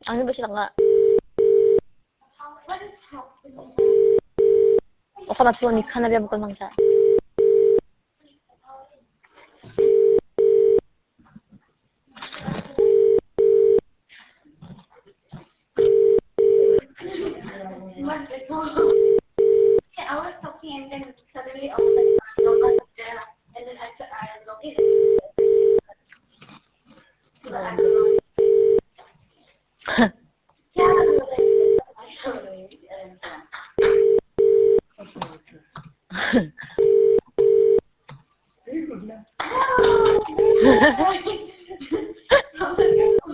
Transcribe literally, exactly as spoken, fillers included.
Ang ba sila nga? O ka matlo ni kana biya bukal mangsa.